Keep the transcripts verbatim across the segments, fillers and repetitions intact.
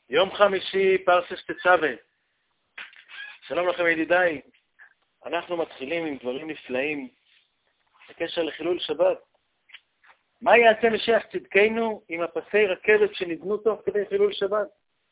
יום חמישי, פרשת תצווה. שלום לכם ידידיי. אנחנו מתחילים עם דברים נפלאים בקשר לחילול שבת. מה יעשה משיח צדקנו עם הפסי רכבת שנבנו תוך כדי חילול שבת?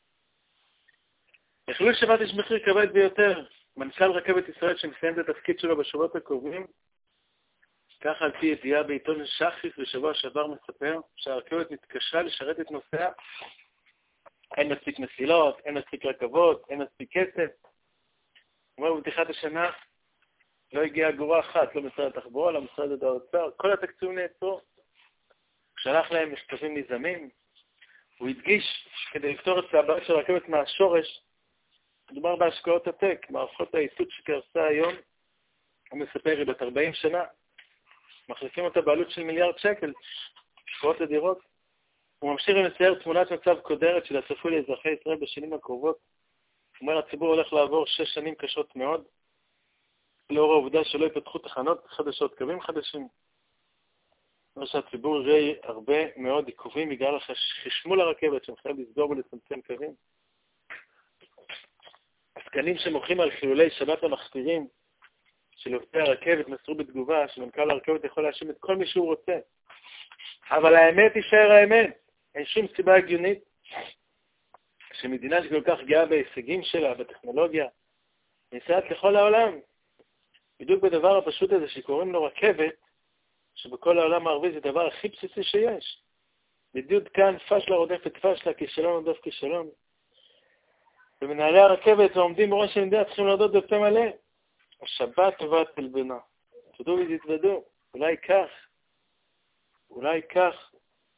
לחילול שבת יש מחיר כבד ביותר. מנכ"ל רכבת ישראל שמסיים את התפקיד שלו בשבועות הקרובים, ככה על פי ידיעה בעיתון שחיס בשבוע שעבר מספר שהרכבת מתקשה לשרת את נוסעיה. אין מספיק מסילות, אין מספיק רכבות, אין מספיק כסף. הוא אומר, בפתיחת השנה לא הגיעה אגורה אחת, לא משרד התחבורה, לא משרד האוצר, כל התקציבים נעצרו. שלח להם מכתבים נזמים. הוא הדגיש כדי לפתור את הבעיה של הרכבת מהשורש, מדובר בהשקעות עתק, מערכות האיתות שקרסה היום, הוא מספר, היא בת ארבעים שנה, מחליפים אותה בעלות של מיליארד שקל, השקעות אדירות. הוא ממשיך ומצייר תמונת מצב קודרת של הצפוי לאזרחי ישראל בשנים הקרובות. הוא אומר, הציבור הולך לעבור שש שנים קשות מאוד, לאור העובדה שלא יפתחו תחנות חדשות, קווים חדשים. אומר שהציבור יראה הרבה מאוד עיכובים בגלל חשמול הרכבת שמחייב לסגור ולצמצם קווים. עסקנים שמוחים על חילולי שבת המחתירים של עובדי הרכבת מסרו בתגובה שמנכ"ל הרכבת יכול להאשים את כל מי שהוא רוצה. אבל האמת תישאר האמת. אין שום סיבה הגיונית שמדינה שכל כך גאה בהישגים שלה, בטכנולוגיה, ניסעת לכל העולם. בדיוק בדבר הפשוט הזה שקוראים לו רכבת, שבכל העולם הערבי זה דבר הכי בסיסי שיש. בדיוק כאן פשלה רודפת פשלה, כישלון רודף כישלון. ומנהלי הרכבת ועומדים בראש המדינה צריכים להודות בפה מלא. השבת טובת תלבנה. תודו ותתוודו. אולי כך, אולי כך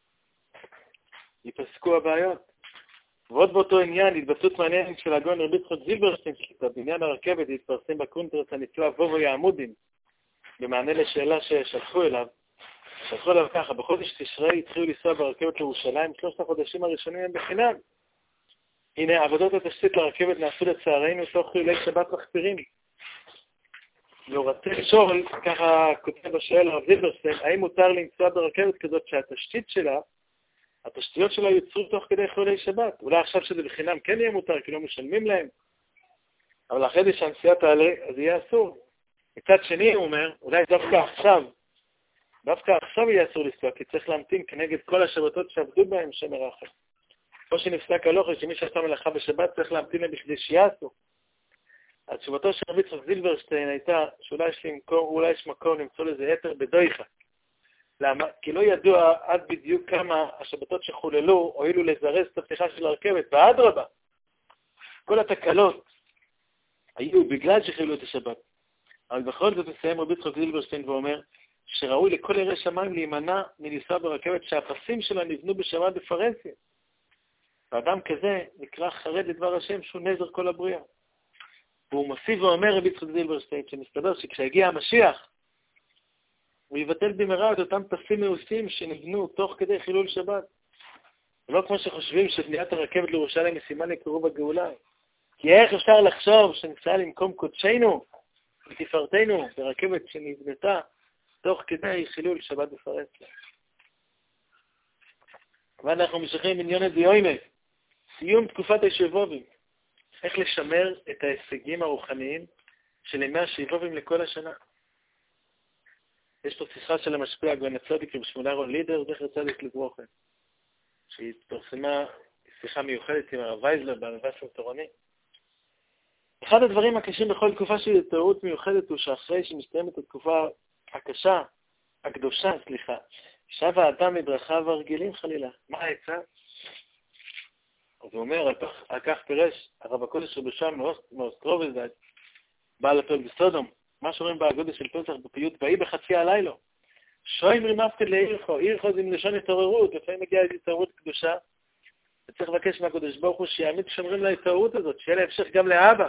ייפסקו הבעיות. ועוד באותו עניין, התבטאות מעניינת של הגאון רבי יצחק זילברשטיין, שבעניין הרכבת התפרסם בקונטרס הנפלא וובו יעמודים, במענה לשאלה ששלחו אליו. שלחו אליו ככה, בחודש תשרי התחילו לנסוע ברכבת לירושלים, שלושת החודשים הראשונים הם בחינם. הנה, עבודות התשתית לרכבת נעשו לצערנו תוך חילולי שבת מחפירים. והוא רצה לשאול, ככה כותב השואל הרב זילברשטיין, האם מותר לנסוע ברכבת כזאת שהתשתית שלה, התשתיות שלה יוצרו תוך כדי חילולי שבת? אולי עכשיו שזה בחינם כן יהיה מותר, כי לא משלמים להם. אבל אחרי זה שהנסיעה תעלה, אז יהיה אסור. מצד שני, הוא אומר, אולי דווקא עכשיו, דווקא עכשיו יהיה אסור לנסוע, כי צריך להמתין כנגד כל השבתות שעבדו בהם שמר אחר. כמו שנפסק הלוכה, שמי שעשה מלאכה בשבת צריך להמתין להם בכדי שיעשו. התשובתו של רבי יצחק זילברשטיין הייתה שאולי יש, למקור, אולי יש מקום למצוא לזה יתר בדויכה. למה? כי לא ידוע עד בדיוק כמה השבתות שחוללו הועילו לזרז את הפתיחה של הרכבת, ואדרבה, כל התקלות היו בגלל שחיללו את השבת. אבל בכל זאת מסיים רבי יצחק זילברשטיין ואומר שראוי לכל יראי שמיים להימנע מלנסוע ברכבת שהפסים שלה נבנו בשבת בפרהסיה. ואדם כזה נקרא חרד לדבר השם שהוא נזר כל הבריאה. והוא מוסיף ואומר רבי יצחק זילברשטיין שמסתבר שכשהגיע המשיח הוא יבטל במהרה את אותם פסים מאוסים שנבנו תוך כדי חילול שבת. ולא כמו שחושבים שבניית הרכבת לירושלים היא סימן לקירוב הגאולה. כי איך אפשר לחשוב שניסע למקום קודשנו ותפארתנו ברכבת שנבנתה תוך כדי חילול שבת בפרהסיה. ואנחנו ממשיכים בעניין הדיוימה, סיום תקופת השבובים. איך לשמר את ההישגים הרוחניים של ימי השבובים לכל השנה. יש פה שיחה של המשפיע הגאון הצדיק עם שמואל אהרון לידר, זכר צדיק לברכה, שהתפרסמה שיחה מיוחדת עם הרב וייזלר בענווה תורני. אחד הדברים הקשים בכל תקופה של התעוררות מיוחדת הוא שאחרי שמסתיימת התקופה הקשה, הקדושה, סליחה, שב האדם מדרכיו הרגילים חלילה. מה העצה? אז הוא אומר, על כך פירש הרב הקודש רבי שם מאוסטרובלדייט, בעל הפרק בסודום, מה שאומרים בהגודל של פסח בפיוט באי בחצי הלילה. שוין רימפקד לעירכו, עירכו זה עם לשון התעוררות, לפעמים מגיעה איזו התעוררות קדושה, וצריך לבקש מהקודש ברוך הוא שיעמיד שומרים להתעוררות הזאת, שיהיה לה המשך גם לאבא.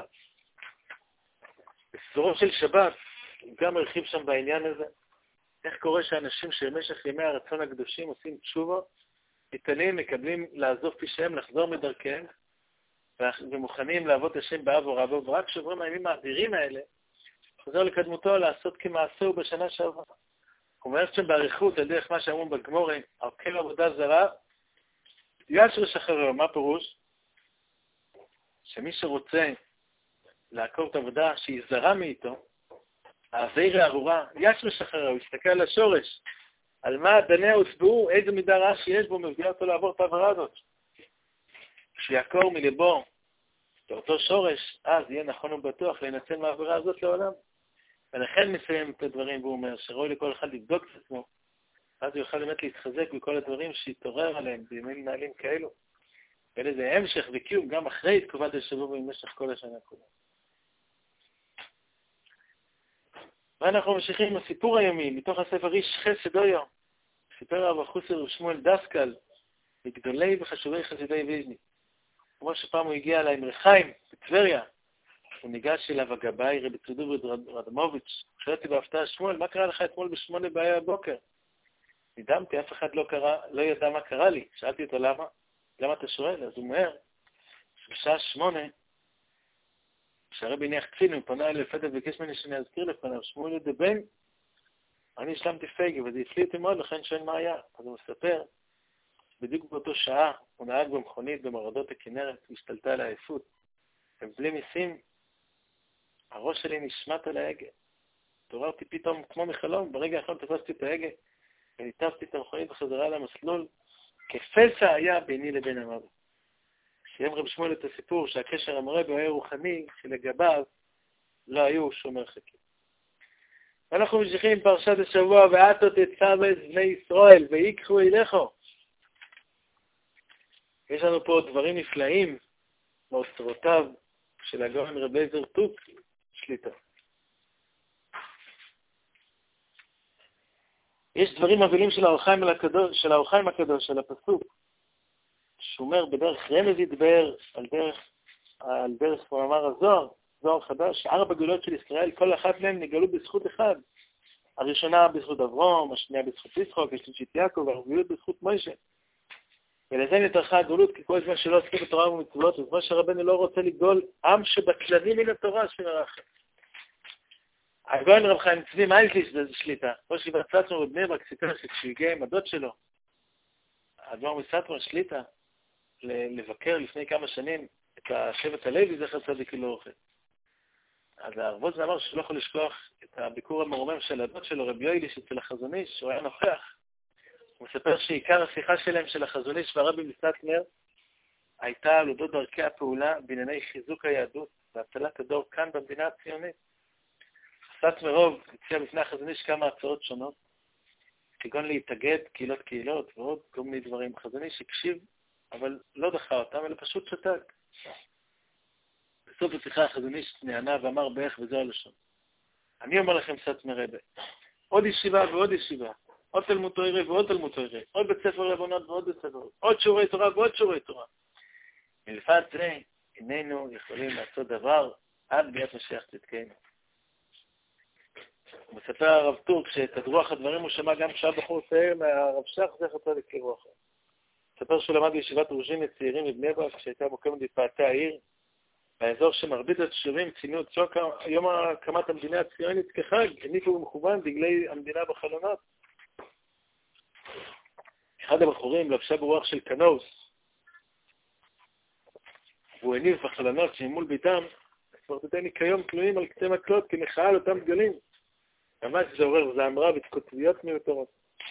בסורו של שבת, הוא גם הרחיב שם בעניין הזה, איך קורה שאנשים שבמשך ימי הרצון הקדושים עושים תשובה, ניתנים, מקבלים לעזוב פשעיהם, לחזור מדרכיהם, ומוכנים לעבוד השם באב ורבו, ורק שעוברים הימים האדירים האלה, חוזר לקדמותו לעשות כמעשהו בשנה שעברה. הוא אומר שם בעריכות, על דרך מה שאמרו בגמורה, עוקר עבודה זרה, ישר שחרר, מה פירוש? שמי שרוצה לעקור את העבודה שהיא זרה מאיתו, העביר הארורה, יש משחרר, הוא יסתכל על השורש, על מה דניה הוצבעו, איזה מידה רעה שיש בו, מביא אותו לעבור את העברה הזאת. כשיעקור מלבו לאותו שורש, אז יהיה נכון ובטוח להינצל מהעברה הזאת לעולם. ולכן מסיים את הדברים, והוא אומר שראוי לכל אחד לבדוק את עצמו, אז הוא יוכל באמת להתחזק בכל הדברים שיתעורר עליהם בימי מנהלים כאלו. ולזה המשך וקיום גם אחרי תקופת השבוע ובמשך כל השנה כולה. ואנחנו ממשיכים עם הסיפור היומי, מתוך הספר איש חסד אויו, סיפר רב החוסר ושמואל דסקל, מגדולי וחשובי חסידי ויז'ניץ. כמו שפעם הוא הגיע אליי מרחיים, בטבריה, הוא ניגש אליו הגבאי, רבי צודוב רדמוביץ', שאלתי בהפתעה, שמואל, מה קרה לך אתמול בשמונה בעיה בבוקר? נדמתי, אף אחד לא קרא, לא ידע מה קרה לי. שאלתי אותו, למה? למה אתה שואל? אז הוא אומר, בשעה שמונה, כשהרבי הניח קצין, הוא פנה אליי לפתע וביקש ממני שאני אזכיר לפניו, שמואל ידבן, אני השלמתי פייגי, וזה הפליא אותי מאוד, לכן שואל מה היה. אז הוא מספר, בדיוק באותו שעה, הוא נהג במכונית במרדות הכנרת, והשתלטה על העייפות. ובלי מיסים, הראש שלי נשמט על ההגה. התעוררתי פתאום כמו מחלום, ברגע האחרון תפסתי את ההגה, וניתבתי את המכונית בחזרה למסלול, כפסע היה ביני לבין המוות. סיים רב שמואל את הסיפור שהקשר המורה בו היה רוחני, שלגביו לא היו שום מרחקים. ואנחנו ממשיכים פרשת השבוע, ועתו תצווה בני ישראל, ויקחו אליכו. יש לנו פה דברים נפלאים, מאוצרותיו של הגאון רבי אליעזר טוק שליטה. יש דברים מבלים של האור חיים הקדוש, של האור חיים הקדוש, של הפסוק, שהוא אומר בדרך רמז ידבר על דרך, על דרך מאמר הזוהר, זוהר חדש, ארבע גאולות של ישראל, כל אחת מהן נגאלו בזכות אחד. הראשונה בזכות אברהם, השנייה בזכות יצחק, השלישית יעקב, והרביעית בזכות מוישה. ולזה נתרחה הגאולות, כי כל זמן שלא עוסקים בתורה ומצוות, וזמן שרבנו לא רוצה לגאול עם שבכללים מן התורה שמרחם. הגאון רב חיים צבי מיילזליש זה שליטה. ראש ישיבת סאטמר בבני ברק סיפר שכשהוא הגיע עם הדוד שלו, הגאון מסאטמר שליטה, לבקר לפני כמה שנים את השבט הלוי, זכר צדיק לברכה. אז הרבוז אמר שלא יכול לשכוח את הביקור המרומם של הדוד שלו, רבי יויליש אצל החזון איש, שהוא היה נוכח. הוא מספר שעיקר השיחה שלהם של החזון איש והרבי מסאטמר הייתה על אודות דרכי הפעולה בענייני חיזוק היהדות והצלת הדור כאן במדינה הציונית. סאטמרוב הציע בפני החזון איש כמה הצעות שונות, כגון להתאגד קהילות קהילות ועוד כל מיני דברים. החזון איש הקשיב, אבל לא דחה אותם, אלא פשוט שתק. בסוף השיחה החזון איש נענה ואמר בערך וזו הלשון. אני אומר לכם סאטמר רבי, עוד ישיבה ועוד ישיבה, עוד תלמוד תורה ועוד תלמוד תורה, עוד בית ספר לבנות ועוד בית ספר, עוד שיעורי תורה ועוד שיעורי תורה. מלבד זה, איננו יכולים לעשות דבר עד ביאת משיח צדקנו. הוא מספר הרב טורק שאת הדרוח הדברים הוא שמע גם כשהיה בחור צעיר מהרב שך, זכר צדיק לברכה. מספר שהוא למד בישיבת רוז'ין לצעירים מבני ברק, שהייתה מוקמת בפאתי העיר, באזור שמרבית התושבים ציינו את יום הקמת המדינה הציונית כחג, הניפו במכוון דגלי המדינה בחלונות. אחד הבחורים לבשה ברוח של קנוס, והוא הניף בחלונות שממול ביתם, סמרטוטי ניקיון תלויים על קצה מקלות כמחאה על אותם דגלים. ממש זה עורר וזעמרה ותקוטביות מיותרות.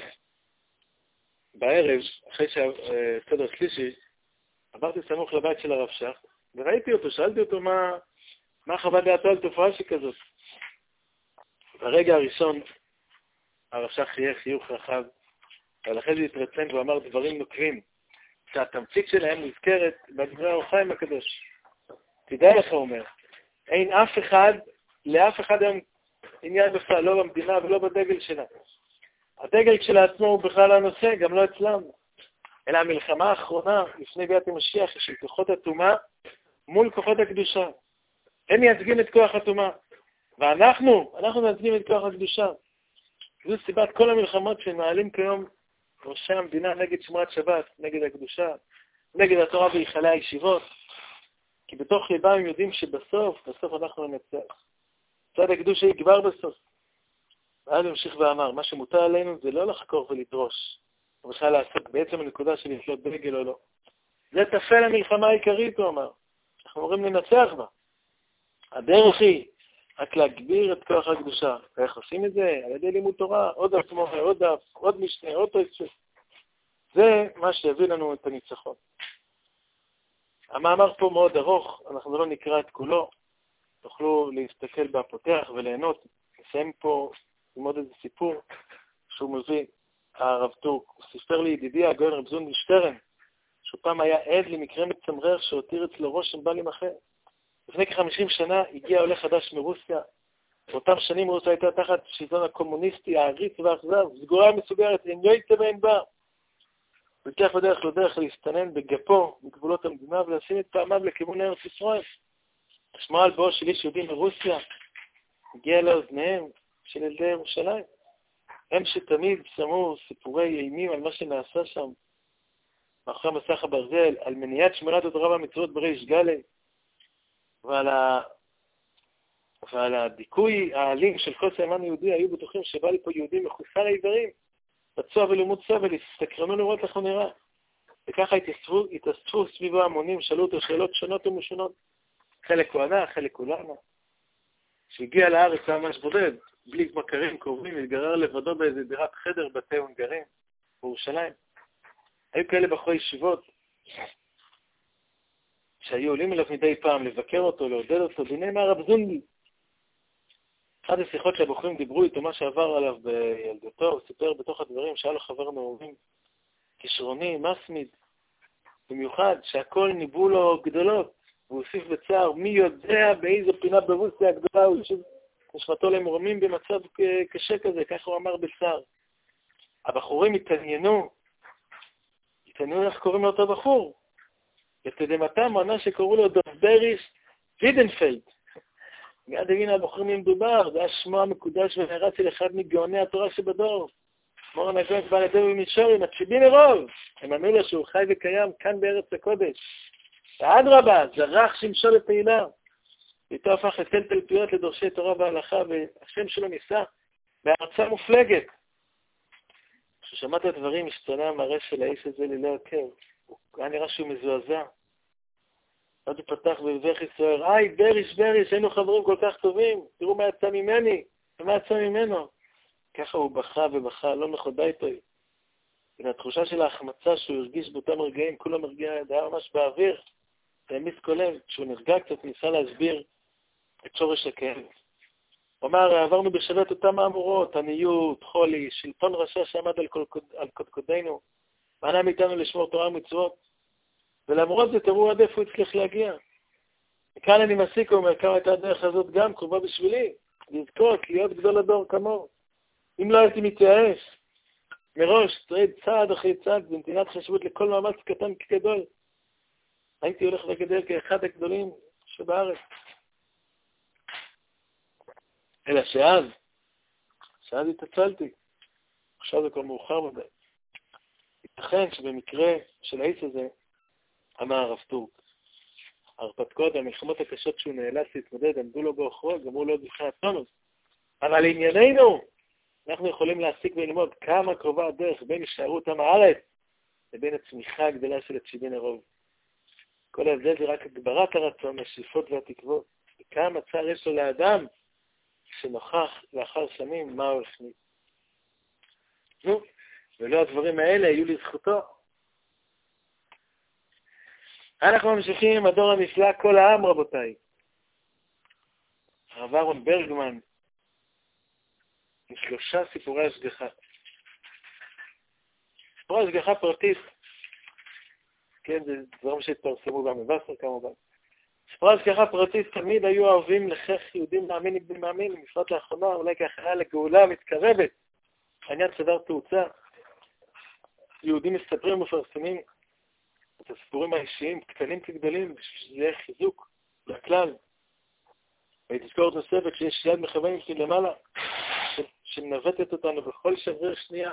בערב, אחרי שהסדר שלישי, עברתי סמוך לבית של הרב שך, וראיתי אותו, שאלתי אותו מה, מה חוות דעתו על תופעה שכזאת. ברגע הראשון, הרב שך חייך חיוך רחב, אבל אחרי זה התרצן ואמר דברים נוקבים, שהתמצית שלהם מוזכרת בדברי האור חיים הקדוש. תדע לך, הוא אומר, אין אף אחד, לאף אחד היום עניין בכלל, לא במדינה ולא בדגל שלה. הדגל כשלעצמו הוא בכלל הנושא, גם לא אצלם. אלא המלחמה האחרונה, לפני ביאת המשיח, של כוחות הטומאה מול כוחות הקדושה. הם מייצגים את כוח הטומאה. ואנחנו, אנחנו מייצגים את כוח הקדושה. זו סיבת כל המלחמות שמעלים כיום ראשי המדינה נגד שמרת שבת, נגד הקדושה, נגד התורה והיכלי הישיבות. כי בתוך ליבם הם יודעים שבסוף, בסוף אנחנו ננצח. צד הקדושה יגבר בסוף. ואז המשיך ואמר, מה שמותר עלינו זה לא לחקור ולדרוש, ובכלל לעסוק בעצם הנקודה של לתלות דגל או לא. זה תפל המלחמה העיקרית, הוא אמר. אנחנו אומרים לנצח בה. הדרך היא רק להגביר את כוח הקדושה. ואיך עושים את זה? על ידי לימוד תורה, עוד דף מורה, עוד דף, עוד משנה, עוד תוספות. זה מה שיביא לנו את הניצחון. המאמר פה מאוד ארוך, אנחנו לא נקרא את כולו. תוכלו להסתכל בפותח וליהנות. נסיים פה עם עוד איזה סיפור שהוא מביא, הרב טורק. הוא סיפר לי ידידי הגאון רב זונדי שטרן, שהוא פעם היה עד למקרה מצמרר שהותיר אצלו רושם בל יימחה. לפני כ-חמישים שנה הגיע עולה חדש מרוסיה. באותם שנים רוסיה הייתה תחת שלטון הקומוניסטי, העריץ והאכזב, סגורה מסוגרת, אין לא יתאמן בה. הוא הצליח בדרך לדרך להסתנן בגפו מגבולות המדינה ולשים את פעמיו לכיוון ארץ ישראל. השמע על בואו של איש יהודי מרוסיה הגיע לאוזניהם של ילדי ירושלים. הם שתמיד שמעו סיפורי אימים על מה שנעשה שם, מאחורי מסך הברזל, על מניעת שמירת התורה והמצוות בריש גלי, ועל, ה... ועל הדיכוי האלים של כל סיימן יהודי, היו בטוחים שבא לי פה יהודי מחוסר העיוורים, פצוע ולימוד סבל, הסתקרנו לראות איך הוא נראה. וככה התאספו, התאספו סביבו המונים, שאלו אותו שאלות שונות ומשונות. חלק הוא ענה, חלק הוא למה. שהגיע לארץ היה ממש בודד, בלי מכרים קרובים, התגרר לבדו באיזה דירת חדר בתי הונגרים, בירושלים. היו כאלה בחורי ישיבות, שהיו עולים אליו מדי פעם לבקר אותו, לעודד אותו, והנה מהרב זונדי. אחד השיחות שהבוחרים דיברו איתו, מה שעבר עליו בילדותו, הוא סיפר בתוך הדברים שהיה לו חבר מאוהבים, כישרוני, מסמיד, במיוחד שהכל ניבאו לו גדולות, והוא הוסיף בצער, מי יודע באיזו פינה ברוסיה הגדולה, הוא יושב נשמתו למורמים במצב קשה כזה, ככה הוא אמר בצער. הבחורים התעניינו, התעניינו איך קוראים לאותו בחור, לתדמתם ענה שקוראו לו דובריש וידנפלד. מיד הבין הבוחרים מי מדובר, זה היה שמו המקודש ונערץ אל אחד מגאוני התורה שבדור. מור הנגונת בא לידי במישורים, התשיבים מרוב. הם אמרו לו שהוא חי וקיים כאן בארץ הקודש. ואדרבה, זרח שמשו לפעילה. ואיתו הפך לתל תלפיות לדורשי תורה והלכה, והשם שלו ניסה בארצה מופלגת. כששמעת הדברים, השתנה המראה של האיש הזה ללא עקב. הוא היה נראה שהוא מזועזע. אז הוא פתח בבכי סוער, היי, בריש, בריש, היינו חברים כל כך טובים, תראו מה יצא ממני, ומה יצא ממנו. ככה הוא בכה ובכה, לא נכודה איתו. והתחושה של ההחמצה שהוא הרגיש באותם רגעים, כולה מרגיע, היה ממש באוויר, תאמיס כולל, כשהוא נרגע קצת, ניסה להסביר את שורש הכאב. הוא אמר, עברנו בשבת אותם האמורות, עניות, חולי, שלטון רשע שעמד על, על קודקודנו, מנע מאיתנו לשמור תורה ומצוות, ולמרות זה תראו עד איפה הוא הצליח להגיע. וכאן אני מסיק, הוא אומר, כמה הייתה הדרך הזאת גם קרובה בשבילי, לזכות, להיות גדול הדור כמוהו. אם לא הייתי מתייאש, מראש, תראי צעד אחרי צעד, בנתינת חשיבות לכל מאמץ קטן כגדול, הייתי הולך וגדל כאחד הגדולים שבארץ. אלא שאז, שאז התעצלתי. עכשיו זה כבר מאוחר מדי. ייתכן שבמקרה של האיש הזה, אמר הרב טורק, ההרפתקאות והמלחמות הקשות שהוא נאלץ להתמודד, עמדו לו באוכרו, גמרו לו בבחינת טונוס. אבל לענייננו, אנחנו יכולים להסיק וללמוד כמה קרובה הדרך בין הישארות עם הארץ לבין הצמיחה הגדולה של התשיבין הרוב. כל ההבדל זה רק הגברת הרצון, השאיפות והתקוות. וכמה צער יש לו לאדם שנוכח לאחר שנים מה הוא החליט. נו, ולא הדברים האלה היו לזכותו. אנחנו ממשיכים עם הדור הנפלא כל העם, רבותיי. הרב אהרון ברגמן, עם שלושה סיפורי השגחה. סיפורי השגחה פרטית, כן, זה דברים שהתפרסמו גם מבשר כמובן. סיפורי השגחה פרטית תמיד היו אוהבים לכך יהודים מאמין לבני מאמין, בפרט לאחרונה, אולי כהכנה לגאולה מתקרבת. העניין צבר תאוצה. יהודים מספרים ומפרסמים את הסיפורים האישיים, קטנים כגדולים, בשביל זה חיזוק לכלל. ותזכורת נוספת שיש יד מכוונים למעלה, שמנווטת אותנו בכל שבריר שנייה.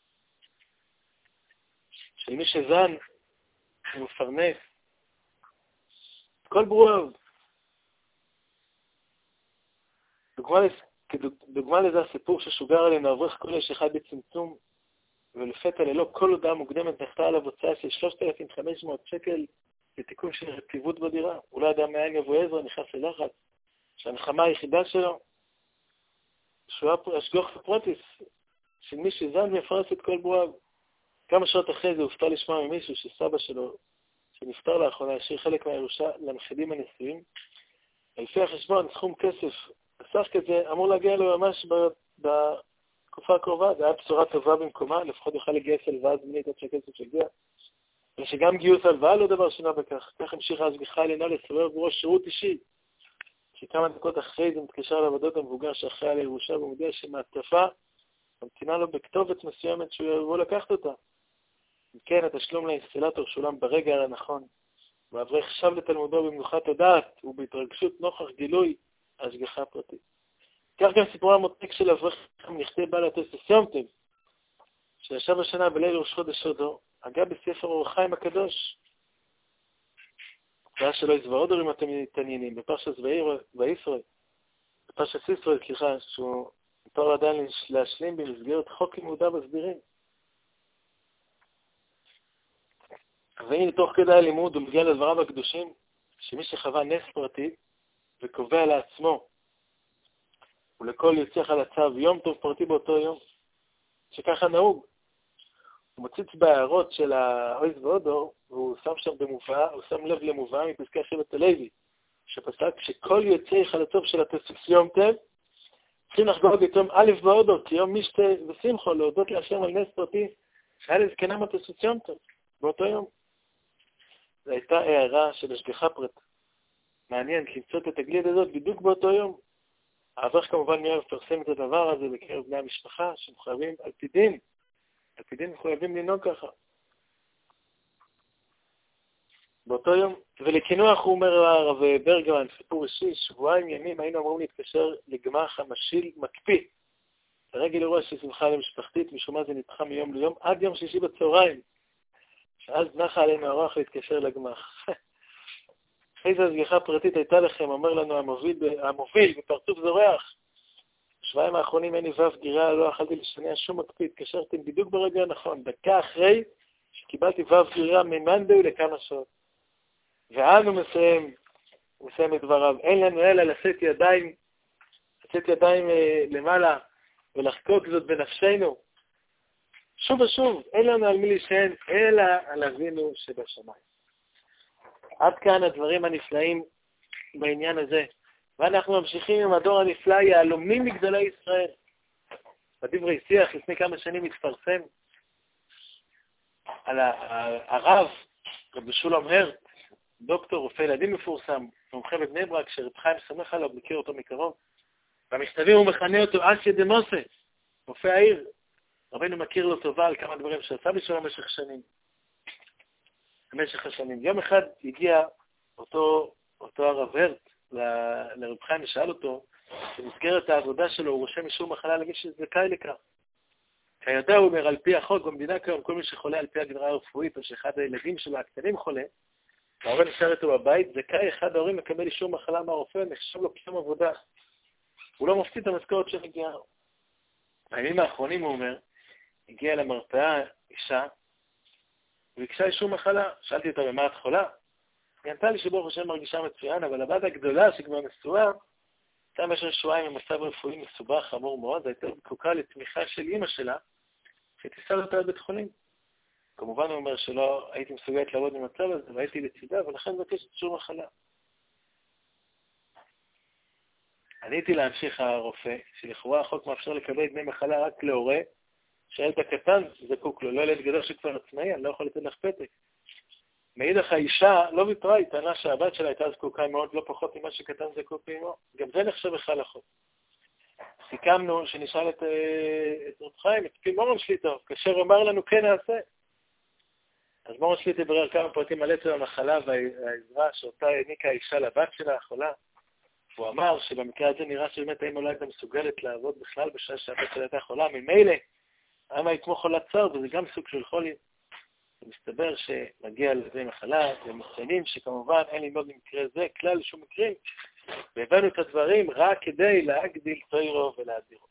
של מי שזן, שמפרנס, כל ברור. דוגמה, דוגמה לזה הסיפור ששוגר עלינו אברך כל איש אחד בצמצום, ולפתע ללא כל הודעה מוקדמת נחתה עליו הוצאה של שלושת אלפים וחמש מאות שקל בתיקון של רטיבות בדירה. הוא לא ידע מאין יבוא עזרא, נכנס ללחץ, שהנחמה היחידה שלו, שהוא היה השגוח ופרוטיס, של מי שזן ויפרס את כל ברואיו. כמה שעות אחרי זה הופתע לשמוע ממישהו שסבא שלו, שנפטר לאחרונה, השאיר חלק מהירושה לנכדים הנשואים. לפי החשבון, סכום כסף, בסך כזה, אמור להגיע לו ממש בתקופה הקרובה. זה היה בשורה טובה במקומה, לפחות יוכל לגייס הלוואה זמנית עד שהכסף יגיע. ושגם גיוס הלוואה לא דבר שונה בכך. כך המשיך ההשגחה העליונה לסובב עבורו שירות אישי. שכמה דקות אחרי זה מתקשר לעבודות המבוגר שאחראי על הירושה, והוא מודיע שמעטפה ממתינה לו בכתובת מסוימת שהוא יבוא לקחת אותה. כן, התשלום לאינסטלטור שולם ברגע הנכון. והאברך שב לתלמודו במנוחת הדעת ובהתרגשות נוכח גילוי ההשגחה הפרטית. כך גם סיפור המותק של אברך נכתב בעל התוספות יום טוב, שישב השנה בליל ראש חודש אדר, הגע בספר אור החיים הקדוש. זה היה שלא יזברות אם אתם מתעניינים, בפרשת וישראל, בפרשת ישראל, סליחה, שהוא נותר עדיין להשלים במסגרת חוק לימודיו מסבירים. והנה תוך כדי הלימוד הוא מגיע לדבריו הקדושים, שמי שחווה נס פרטי וקובע לעצמו ולכל יוצא על הצו יום טוב פרטי באותו יום, שככה נהוג. הוא מציץ בהערות של האויז ואודו, והוא שם שם במובאה, הוא שם לב למובאה מפסקי שבט הלוי, שפסק שכל יוצאי חלצוב של התוספות יום טוב, צריכים לחגוג את יום א' באודו, כי יום משתה ושמחו, להודות להשם על נס פרטי, שהיה לזקנם התוספות יום טוב, באותו יום. זו הייתה הערה של השגחה פרט. מעניין, כי למצוא את התגלית הזאת בדיוק באותו יום. האברך כמובן מיד מפרסם את הדבר הזה בקרב בני המשפחה, שמחויבים על פי דין. על פי דין מחויבים לנהוג ככה. באותו יום, ולקינוח הוא אומר הרב ברגמן, סיפור אישי, שבועיים ימים היינו אמורים להתקשר לגמח המשיל מקפיא. לרגל אירוע של שמחה למשפחתית, משום מה זה נדחה מיום ליום, עד יום שישי בצהריים. שאז נחה עלינו הרוח להתקשר לגמח. איזו השגחה פרטית הייתה לכם, אומר לנו המוביל, המוביל בפרצוף זורח. בשבועיים האחרונים אין איבב גירה, לא אכלתי לשניה שום מקפיא, התקשרתם בדיוק ברגע הנכון, דקה אחרי שקיבלתי איבב גירה ממנדו לכמה שעות. ואנו מסיים, הוא מסיים את דבריו, אין לנו אלא לשאת ידיים, לשאת ידיים אה, למעלה ולחקוק זאת בנפשנו. שוב ושוב, אין לנו על מי להישען, אלא על אבינו שבשמיים. עד כאן הדברים הנפלאים בעניין הזה. ואנחנו ממשיכים עם הדור הנפלא, יהלומים מגדולי ישראל. בדברי שיח לפני כמה שנים התפרסם על הרב, רבי שולם הרט, דוקטור רופא ילדים מפורסם, מומחה בבני ברק, שרב חיים סומך עליו, מכיר אותו מקרוב. במכתבים הוא מכנה אותו אסיה דמוסה, רופא העיר. רבינו מכיר לו טובה על כמה דברים שעשה בשביל במשך שנים. במשך השנים. יום אחד הגיע אותו, אותו הרב הרט לרב חיים ושאל אותו, במסגרת העבודה שלו הוא רושם משום מחלה למי שזכאי לכך. כידע הוא אומר, על פי החוק במדינה כיום, כל מי שחולה על פי הגדרה הרפואית, או שאחד הילדים שלו הקטנים חולה, והרבה נשאר איתו בבית, זכאי אחד ההורים מקבל אישור מחלה מהרופא, נחשב לו כיום עבודה. הוא לא מפסיד את המשכורת שמגיעה. בימים האחרונים הוא אומר, הגיעה למרפאה אישה, וביקשה אישור מחלה. שאלתי אותה במה את חולה? היא ענתה לי שברוך השם מרגישה מצוין, אבל הבת הגדולה שכבר נשואה, הייתה במשך שבועיים במצב רפואי מסובך, חמור מאוד, הייתה זקוקה לתמיכה של אמא שלה, שתיסע אותה לבית חולים. כמובן הוא אומר שלא הייתי מסוגלת לעבוד במצב הזה, והייתי לצידה, ולכן מבקשת אישור מחלה. עניתי להמשיך הרופא, שלכאורה החוק מאפשר לקבל דמי מחלה רק להורה, שהילד הקטן זקוק לו, לא ילד גדול שכבר עצמאי, אני לא יכול לתת לך פתק. מאידך האישה לא ויתרה, היא טענה שהבת שלה הייתה זקוקה מאוד לא פחות ממה שקטן זקוק לעמו. גם זה נחשב בכלל לחוק. סיכמנו שנשאל את, את רב חיים, את פי מורן שליטה, כאשר אמר לנו כן נעשה. אז מורן שליטה ברר כמה פרטים על עצם המחלה והעזרה שאותה העניקה האישה לבת שלה החולה. הוא אמר שבמקרה הזה נראה שבאמת האמא לא הייתה מסוגלת לעבוד בכלל בשעה שהבת שלה הייתה חולה. ממילא, האמא היא כמו חולת צער, וזה גם סוג של חולי. מסתבר שמגיע לזה מחלה, ומציינים שכמובן אין ללמוד במקרה זה כלל שום מקרים, והבאנו את הדברים רק כדי להגדיל תוירו ולהדירו.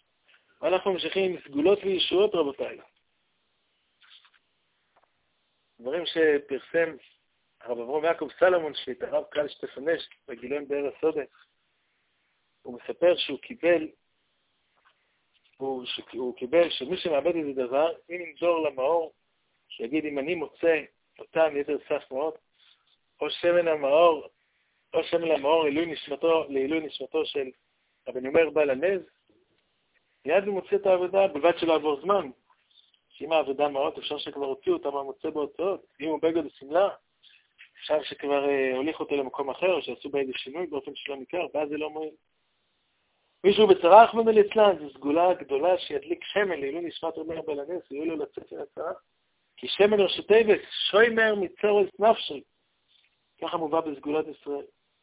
ואנחנו ממשיכים עם סגולות וישועות, רבותיי. דברים שפרסם הרב אברהם יעקב סלומון, שליט הרב קהל שטפנש בגילויים באר הסודה. הוא מספר שהוא קיבל, הוא, הוא קיבל שמי שמאבד איזה דבר, אם ינדור למאור, שיגיד אם אני מוצא אותם יתר סף מאוד, או שמן המאור, או שמן המאור לעילוי נשמתו, לעילוי נשמתו של רבי נומר בעל הנז, מיד הוא מוצא את העבודה, בלבד שלא עבור זמן. שאם העבודה מאוד, אפשר שכבר הוציאו אותה מהמוצא בהוצאות. אם הוא בגד וסמלה, אפשר שכבר אה, הוליך אותו למקום אחר, או שעשו בה איזה שינוי באופן שלא ניכר, ואז זה לא מועיל. מישהו בצרה אחמד ליצלן, זו סגולה גדולה שידליק שמן לעילוי נשמת רבי נומר בעל הנז, ויהיו לו לצאת מן הצרה. כי שמן ראשי תיבס, שוימר מצורס נפשי. ככה מובא בסגולת ישראל.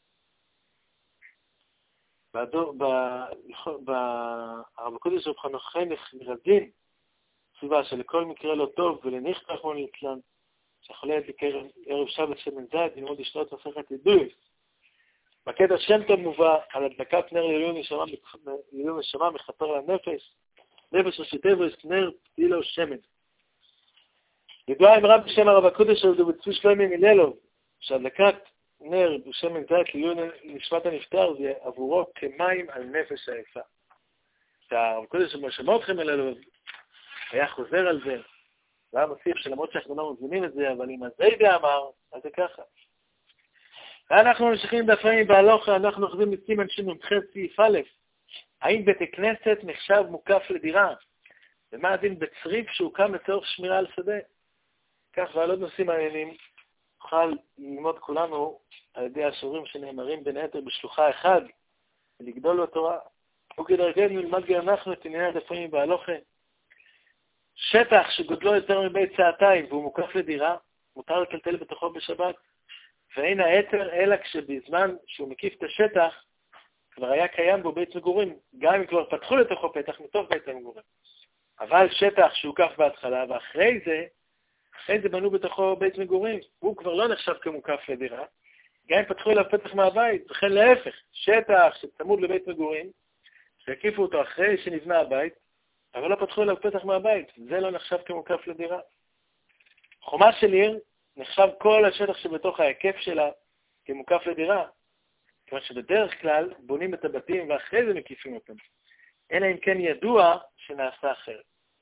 הרב הקודש רב חנוך מרדין, סיבה שלכל מקרה לא טוב ולניחת אחמון ליצלן, שיכולה להדליק ערב שבת שמן זית, ללמוד לשתות מסכת ידוי. בקטע שם טוב מובא על הדלקת נר לעילוי נשמה מחפר לנפש, נפש ראשי תיבס, נר פתילו שמן. ידועה אמרה בשם הרב הקודש שלו בצפי שלומי מלילוב, שהדלקת נר בשמן זית לעילוי נשמת הנפטר זה עבורו כמים על נפש העיפה. שהרב הקודש שמרשמה אתכם מלילוב היה חוזר על זה, והיה מוסיף שלמרות שאנחנו לא מבינים את זה, אבל אם הזיידה אמר, אז זה ככה. ואנחנו ממשיכים בהפרעים בהלוכה, אנחנו חוזרים בסימן שמ"ח סעיף א', האם בית הכנסת נחשב מוקף לדירה? ומה הדין בצריף שהוקם לצורך שמירה על שדה? כך ועל עוד נושאים מעניינים, נוכל ללמוד כולנו על ידי השיעורים שנאמרים בין היתר בשלוחה אחד, ולגדול בתורה. וכדרכנו נלמד גם אנחנו את ענייני הדפים בהלוכה. שטח שגודלו יותר מבית שעתיים והוא מוקף לדירה, מותר לטלטל בתוכו בשבת, ואין היתר אלא כשבזמן שהוא מקיף את השטח, כבר היה קיים בו בית מגורים, גם אם כבר פתחו לתוכו פתח מתוך בית המגורים. אבל שטח שהוקף בהתחלה, ואחרי זה, אחרי זה בנו בתוכו בית מגורים, הוא כבר לא נחשב כמוקף לדירה, גם אם פתחו אליו פתח מהבית, וכן להפך, שטח שצמוד לבית מגורים, שהקיפו אותו אחרי שנבנה הבית, אבל לא פתחו אליו פתח מהבית, זה לא נחשב כמוקף לדירה. חומה של עיר נחשב כל השטח שבתוך ההיקף שלה כמוקף לדירה, כיוון שבדרך כלל בונים את הבתים ואחרי זה מקיפים אותם, אלא אם כן ידוע שנעשה אחרת.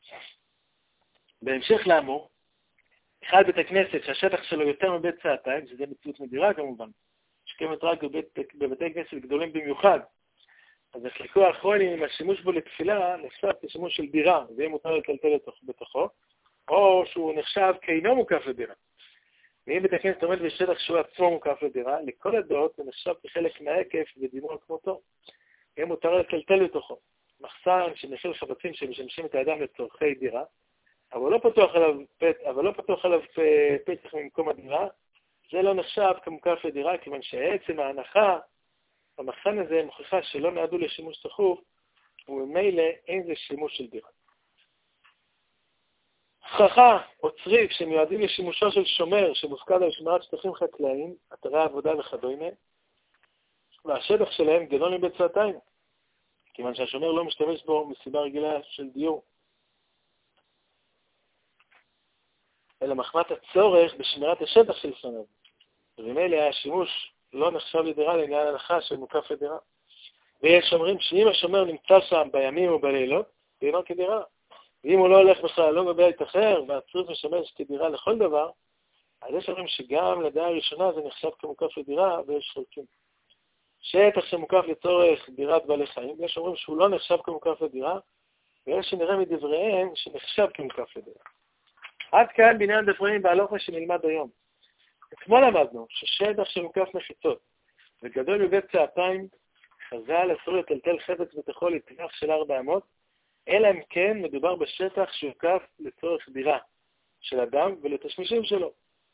בהמשך לאמור, אחד בית הכנסת שהשטח שלו יותר מבית שעתיים, שזה מציאות מדירה כמובן, שקיימת רק בבית, בבתי כנסת גדולים במיוחד, אז החלקו האחרונים עם השימוש בו לתפילה נחשב כשימוש של דירה, זה יהיה מותר לטלטל בתוכו, או שהוא נחשב כאינו מוקף לדירה. ואם בית הכנסת עומד בשטח שהוא עצמו מוקף לדירה, לכל הדעות זה נחשב כחלק מההיקף ודימור כמותו, יהיה מותר לטלטל בתוכו. מחסן שמכיל חפצים שמשמשים את האדם לצורכי דירה, אבל לא פתוח עליו, פת, אבל לא פתוח עליו פתח ממקום הדירה, זה לא נחשב כמוקף לדירה, כיוון שעצם ההנחה, המחסן הזה מוכיחה שלא נועדו לשימוש תכוף, וממילא אין זה שימוש של דירה. סככה או צריף שמיועדים לשימושו של שומר שמופקד על שמירת שטחים חקלאיים, אתרי עבודה וכדומה, והשטח שלהם גדול מבית שעתיים, כיוון שהשומר לא משתמש בו מסיבה רגילה של דיור. אלא מחמת הצורך בשמירת השטח של לפניו. וממילא השימוש לא נחשב לדירה לעניין הנחה של מוקף לדירה. ויש אומרים שאם השומר נמצא שם בימים או בלילות, זה אינו כדירה. ואם הוא לא הולך בכלל, לא בבית אחר, והצריף משמש כדירה לכל דבר, אז יש אומרים שגם לדעה הראשונה זה נחשב כמוקף לדירה, ויש חלקים. שטח שמוקף לצורך דירת בעלי חיים, יש אומרים שהוא לא נחשב כמוקף לדירה, ויש שנראה מדבריהם שנחשב כמוקף לדירה. עד כאן בעניין דפרים בהלוכה שנלמד היום. אתמול למדנו ששטח שמוקף מחיצות וגדול בבית שעתיים, חז"ל אסור לטלטל חפץ בתוכו לטווח של ארבע אמות, אלא אם כן מדובר בשטח שהוקף לצורך דירה של אדם ולתשמישים שלו.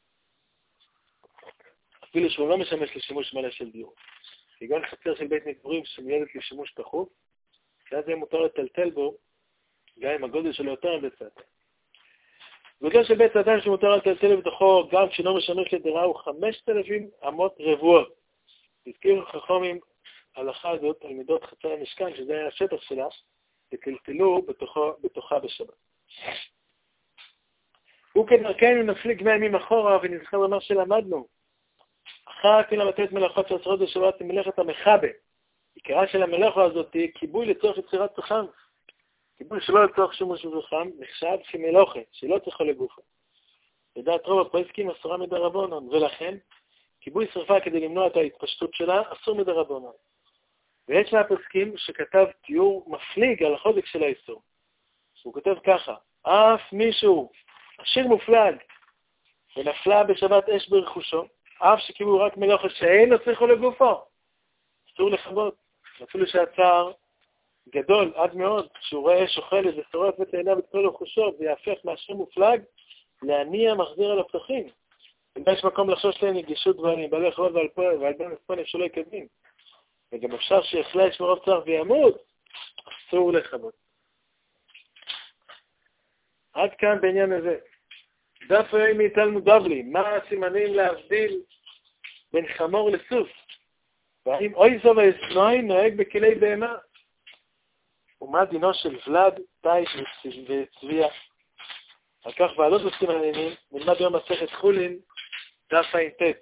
אפילו שהוא לא משמש לשימוש מלא של דיור. כגון חצר של בית מגורים שמיועדת לשימוש תכוף, שאז זה מותר לטלטל בו, גם אם הגודל שלו יותר מבית שעתיים. גודל של בית שעתיים שמותר לטלטל בתוכו, גם כשאינו משמש לדירה, הוא חמשת אלפים אמות רבועות. הזכירו חכמים הלכה הזאת על מידות חצר המשכן, שזה היה השטח שלה, וטלטלו בתוכה בשבת. וכדרכנו נפליג מאה ימים אחורה ונזכר למה שלמדנו. אחת מן המתת מלאכות שעשרות בשבת היא מלאכת המחבה. עיקרה של המלאכה הזאת היא כיבוי לצורך יצירת פחם. כיבוי שלא לצורך שימוש בפחם נחשב כמלאכה, שלא צריכה לגופה. לדעת רוב הפוסקים אסורה מדרבנן, ולכן כיבוי שרפה כדי למנוע את ההתפשטות שלה אסור מדרבנן. ויש מהפוסקים שכתב תיאור מפליג על החוזק של האיסור. הוא כותב ככה, אף מישהו עשיר מופלג ונפלה בשבת אש ברכושו, אף שכיבוי רק מלאכה שאין לא צריכו לגופו, אסור לכבות. אפילו שהצער גדול עד מאוד, שהוא רואה אש אוכלת ושורף את עיניו את כל רכושו, ויהפך מעשיר מופלג להניע מחזיר על הפתחים. אם יש מקום לחשוש להם נגישות דברים, בעלי חרוד ועל פועל ועל בן הספונף שלא יקדים. וגם אפשר שיחלש מרוב צער וימות, אסור לכבות. עד כאן בעניין הזה. דף ראי מאיתנו דבלי, מה הסימנים להבדיל בין חמור לסוס? והאם אוי זו ואסנוי נוהג בכלי בהמה? ומה דינו של ולד, טייש וצביה? על כך ועלות בסימנים, נלמד יום מסכת חולין, דף ע"ט.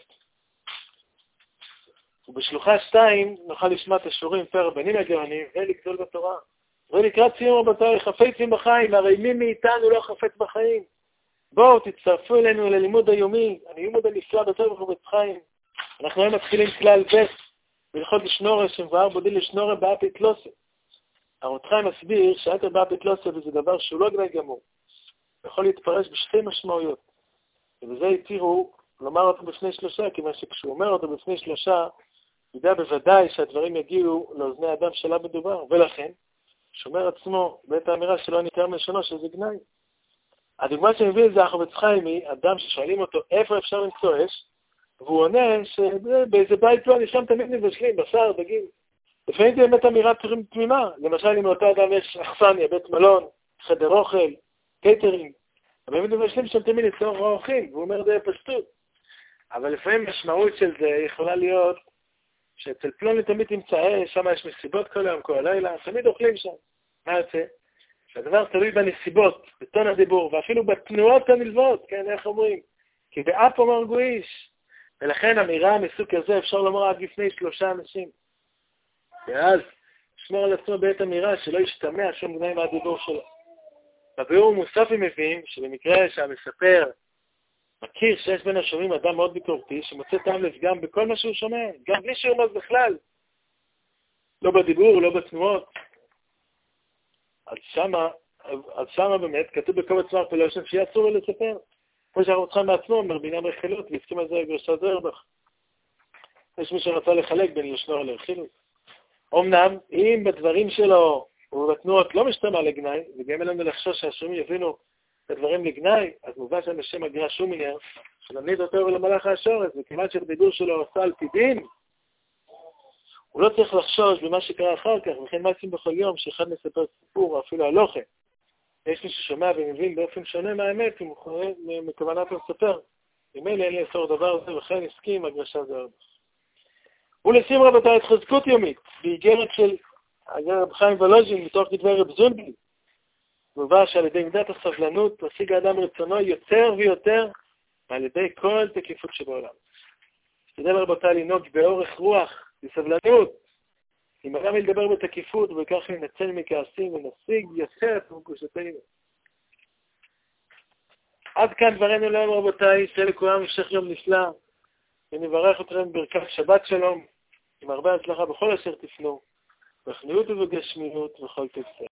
ובשלוחה שתיים נוכל לשמוע את השיעורים פר רבנים הגאונים ולגדול בתורה. ולקראת סיום רבותיי, חפצים בחיים, הרי מי מאיתנו לא חפץ בחיים? בואו תצטרפו אלינו ללימוד היומי, הלימוד הנפלא בטוב ובית חיים. אנחנו היום מתחילים כלל ב' בהלכות לשנורא, שמבאר בודיל לשנורא באפית לוסה. הרב חיים מסביר שהיתר באפית לוסה וזה דבר שהוא לא גדול גמור. יכול להתפרש בשתי משמעויות. ובזה התירו לומר אותו בפני שלושה, כיוון שכשהוא אומר אותו בפני שלושה, ידע בוודאי שהדברים יגיעו לאוזני האדם שלה מדובר, ולכן, שומר עצמו בעת האמירה שלא ניכר מלשונו שזה גנאי. הדוגמה שמביא זה החפץ חיים היא אדם ששואלים אותו איפה אפשר למצוא אש, והוא עונה שבאיזה בית לא נשם תמיד מבשלים, בשר, דגים. לפעמים זה באמת אמירה תמימה, למשל אם לאותו אדם יש אכסניה, בית מלון, חדר אוכל, קייטרינג, אבל הם מבשלים שם תמיד לצורך האורחים, והוא אומר זה פשטות. אבל לפעמים משמעות של זה יכולה להיות שאצל פלוני תמיד תמצא אש, שם יש מסיבות כל היום, כל הלילה, תמיד אוכלים שם. מה יוצא? שהדבר תלוי בנסיבות, בטון הדיבור, ואפילו בתנועות הנלוות, כן, איך אומרים? כי באפו מרגו איש. ולכן אמירה מסוג כזה אפשר לומר עד לפני שלושה אנשים. ואז שמור על עצמו בעת אמירה שלא ישתמע שום גנאי מהדיבור שלו. בביאור מוסף הם מביאים שבמקרה שהמספר מכיר שיש בין השומעים אדם מאוד ביקורתי שמוצא טעם לפגם בכל מה שהוא שומע, גם בלי שירמז בכלל. לא בדיבור, לא בתנועות. אז שמה, אז שמה באמת כתוב בקובץ מר פלושן שיהיה אסור לו לספר. כמו שהרב חיים בעצמו אומר בעניין רכילות, והסכים על זה גרשת זרבך. יש מי שרצה לחלק בין לשנור לרכילות. אמנם, אם בדברים שלו ובתנועות לא משתמע לגנאי, וגם אלינו לחשוש שהשומעים יבינו את הדברים לגנאי, אז מובן שם בשם הגרש שומינר, שנמיד אותו ולמלאך השורש, וכמעט שהדיבור שלו עושה על פי דין, הוא לא צריך לחשוש במה שקרה אחר כך, וכן מעשים בכל יום שאחד מספר סיפור או אפילו הלוכה. יש מי ששומע ומבין באופן שונה מהאמת, מכוונת המספר. אם אין לי לאסור דבר הזה, וכן הסכים הגרשה זה הרבה. ולשים רבותיי את חזקות יומית, באיגרת של רב חיים ולוז'ין מתוך כתבי רב זונבי, מובא שעל ידי מידת הסבלנות משיג האדם רצונו יותר ויותר ועל ידי כל תקיפות שבעולם. תדע רבותיי לנהוג באורך רוח, בסבלנות, אם אדם ילדבר בתקיפות וכך ננצל מכעסים ונשיג יותר את מגושתנו. עד כאן דברנו להם רבותיי, שיהיה לכולם המשך יום נפלא, ונברך אתכם ברכת שבת שלום, עם הרבה הצלחה בכל אשר תפנו, בחניות ובגשמיות וכל תפסה.